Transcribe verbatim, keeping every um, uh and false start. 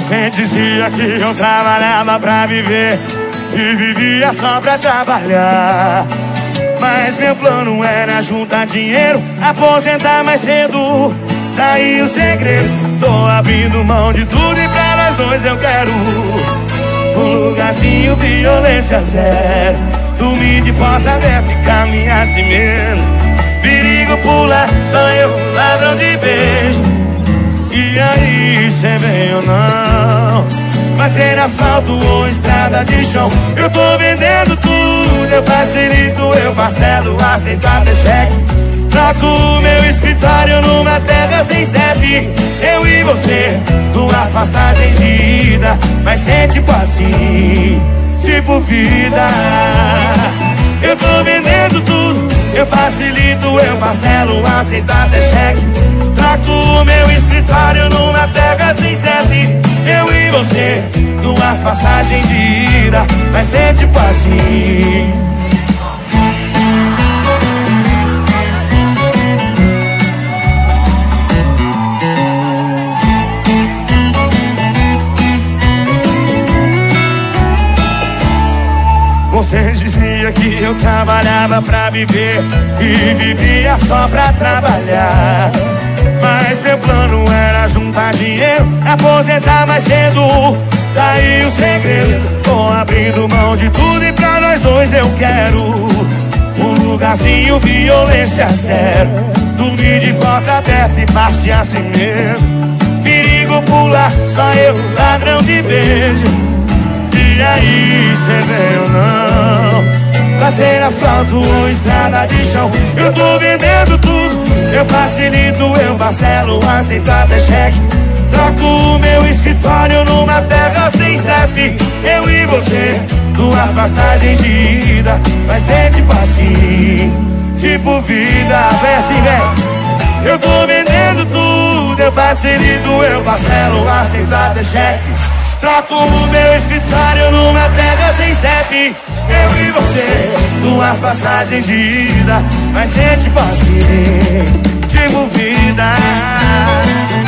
Você dizia que eu trabalhava pra viver e vivia só pra trabalhar. Mas meu plano era juntar dinheiro, aposentar mais cedo. Daí o segredo, tô abrindo mão de tudo e pra nós dois eu quero um lugarzinho, violência zero. Dormir de porta aberta e caminhar sem medo. Perigo pular, só eu, ladrão de beijo. E aí, cê vem ou não? Vai ser asfalto ou estrada de chão. Eu tô vendendo tudo, eu facilito, eu parcelo, aceito até cheque. Troco o meu escritório numa terra sem C E P. Eu e você, duas passagens de ida. Vai ser tipo assim, tipo vida. Eu tô vendendo tudo, eu facilito, eu parcelo, aceito até cheque. Troco o meu escritório numa terra sem C E P. Eu e você, duas passagens de ida. Vai ser tipo assim. Você dizia que eu trabalhava pra viver e vivia só pra trabalhar. Mas meu plano era juntar dinheiro, aposentar mais cedo. Daí o segredo, tô abrindo mão de tudo e pra nós dois eu quero um lugarzinho, violência zero. Dormir de porta aberta e passear sem medo. Perigo pular, só eu, ladrão de beijo. E aí, cê vem ou não? Vai ser asfalto ou estrada de chão. Eu tô vendendo tudo, eu facilito, eu parcelo, aceito até cheque. Troco o meu escritório numa terra sem C E P. Eu e você, duas passagens de ida. Vai ser tipo assim, tipo vida. Vem assim, vem. Eu tô vendendo tudo, eu facilito, eu parcelo, aceito até cheque. Troco o meu escritório numa terra sem C E P. Eu e você, duas passagens de ida. Vai ser tipo assim, tipo vida.